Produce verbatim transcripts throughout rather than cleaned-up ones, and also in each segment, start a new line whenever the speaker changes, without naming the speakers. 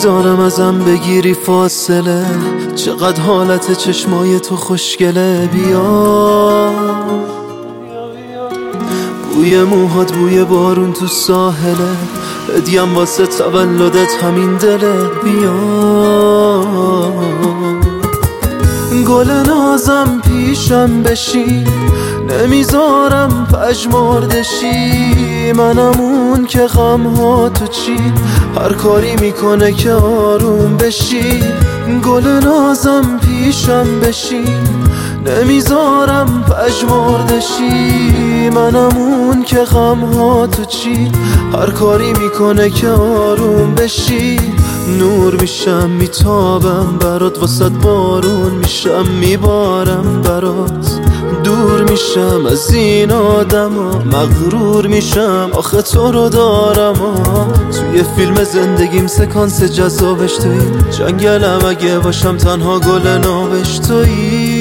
نمیذارم ازم بگیری فاصله، چقدر حالت چشمای تو خوشگله. بیا بوی موهات بوی بارون تو ساحله، هدیم واسه تولدت همین دله. بیا گل نازم پیشم بشی، نمیذارم پژمردشی. منم اون که غمها تو چی هر کاری میکنه که آروم بشی. گل نازم پیشم بشی، نمیذارم پژمردشی. منم اون که غمها تو چی هر کاری میکنه که آروم بشی. نور میشم میتابم برات، واسط بارون میشم میبارم برات. دور میشم از این آدما، مغرور میشم آخه تو رو دارم. توی فیلم زندگیم سکانس جذابش توی جنگلم، اگه باشم تنها گل نابش توی.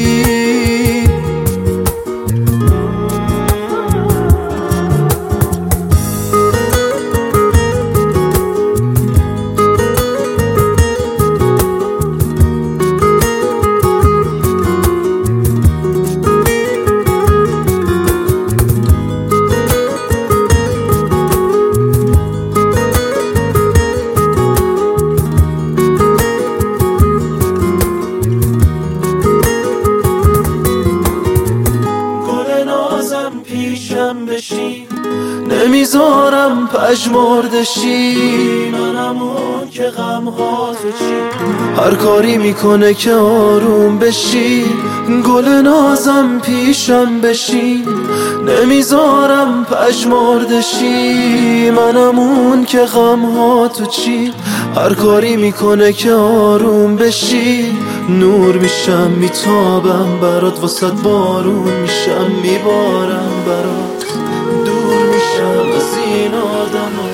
پیشم بشی، نمیذارم پژمردشی. منم اون که غمها تو چی هر کاری میکنه که آروم بشی. گل نازم پیشم بشی، نمیذارم پژمردشی. منم اون که غمها تو چی هر کاری میکنه که آروم بشی. نور میشم میتابم برات، واسط بارون میشم میبارم برات. دور میشم از این آدم